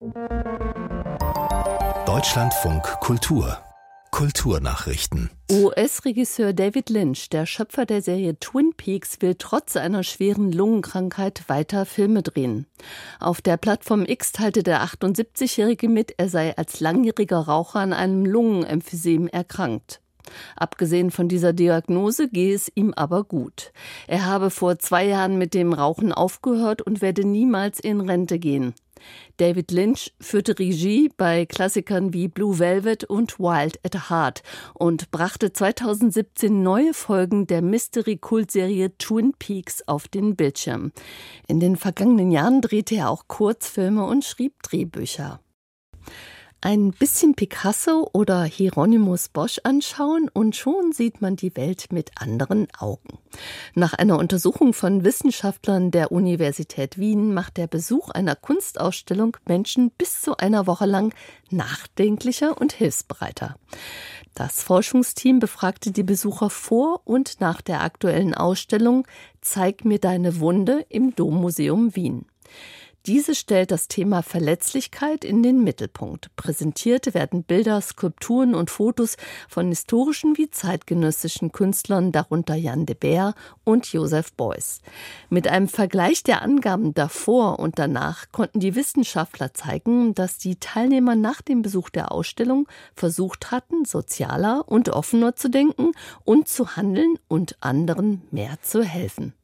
Deutschlandfunk Kultur Kulturnachrichten. US-Regisseur David Lynch, der Schöpfer der Serie Twin Peaks, will trotz einer schweren Lungenkrankheit weiter Filme drehen. Auf der Plattform X teilte der 78-Jährige mit, er sei als langjähriger Raucher an einem Lungenemphysem erkrankt. Abgesehen von dieser Diagnose gehe es ihm aber gut. Er habe vor 2 Jahren mit dem Rauchen aufgehört und werde niemals in Rente gehen. David Lynch führte Regie bei Klassikern wie Blue Velvet und Wild at Heart und brachte 2017 neue Folgen der Mystery-Kultserie Twin Peaks auf den Bildschirm. In den vergangenen Jahren drehte er auch Kurzfilme und schrieb Drehbücher. Ein bisschen Picasso oder Hieronymus Bosch anschauen und schon sieht man die Welt mit anderen Augen. Nach einer Untersuchung von Wissenschaftlern der Universität Wien macht der Besuch einer Kunstausstellung Menschen bis zu einer Woche lang nachdenklicher und hilfsbereiter. Das Forschungsteam befragte die Besucher vor und nach der aktuellen Ausstellung Zeig mir deine Wunde im Dommuseum Wien. Diese stellt das Thema Verletzlichkeit in den Mittelpunkt. Präsentiert werden Bilder, Skulpturen und Fotos von historischen wie zeitgenössischen Künstlern, darunter Jan de Beer und Joseph Beuys. Mit einem Vergleich der Angaben davor und danach konnten die Wissenschaftler zeigen, dass die Teilnehmer nach dem Besuch der Ausstellung versucht hatten, sozialer und offener zu denken und zu handeln und anderen mehr zu helfen.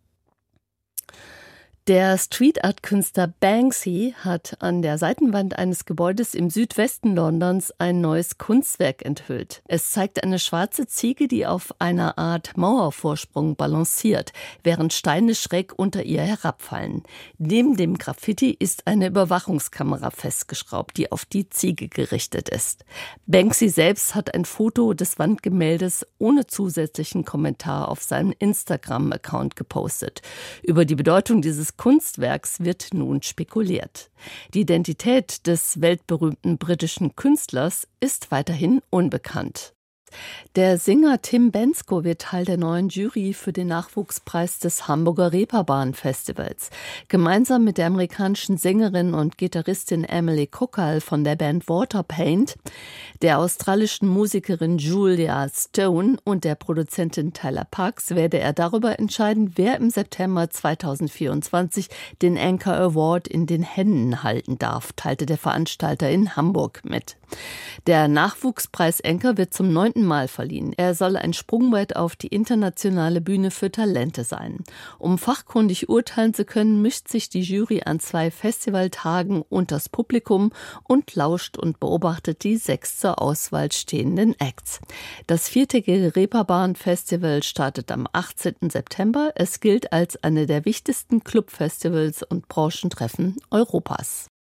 Der Street-Art-Künstler Banksy hat an der Seitenwand eines Gebäudes im Südwesten Londons ein neues Kunstwerk enthüllt. Es zeigt eine schwarze Ziege, die auf einer Art Mauervorsprung balanciert, während Steine schräg unter ihr herabfallen. Neben dem Graffiti ist eine Überwachungskamera festgeschraubt, die auf die Ziege gerichtet ist. Banksy selbst hat ein Foto des Wandgemäldes ohne zusätzlichen Kommentar auf seinem Instagram-Account gepostet. Über die Bedeutung dieses Kunstwerks wird nun spekuliert. Die Identität des weltberühmten britischen Künstlers ist weiterhin unbekannt. Der Sänger Tim Bendzko wird Teil der neuen Jury für den Nachwuchspreis des Hamburger Reeperbahn-Festivals. Gemeinsam mit der amerikanischen Sängerin und Gitarristin Emily Kokal von der Band Waterpaint, der australischen Musikerin Julia Stone und der Produzentin Tyler Parks werde er darüber entscheiden, wer im September 2024 den Anchor Award in den Händen halten darf, teilte der Veranstalter in Hamburg mit. Der Nachwuchspreis Anchor wird zum 9. Mal verliehen. Er soll ein Sprungbrett auf die internationale Bühne für Talente sein. Um fachkundig urteilen zu können, mischt sich die Jury an 2 Festivaltagen unters Publikum und lauscht und beobachtet die 6 zur Auswahl stehenden Acts. Das 4-tägige Reeperbahn-Festival startet am 18. September. Es gilt als eine der wichtigsten Clubfestivals und Branchentreffen Europas.